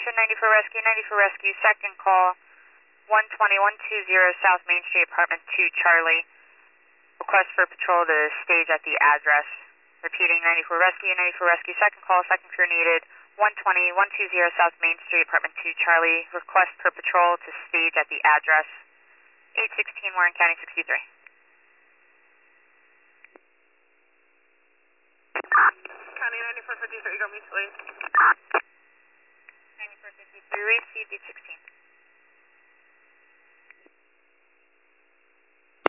Station 94 Rescue, second call, 120 South Main Street, apartment 2, Charlie. Request for patrol to stage at the address. Repeating, 94 Rescue, second call, second crew needed, 120 South Main Street, apartment 2, Charlie. Request for patrol to stage at the address, 816 Warren County 63. County 9453, go me, please. 9453, received 816.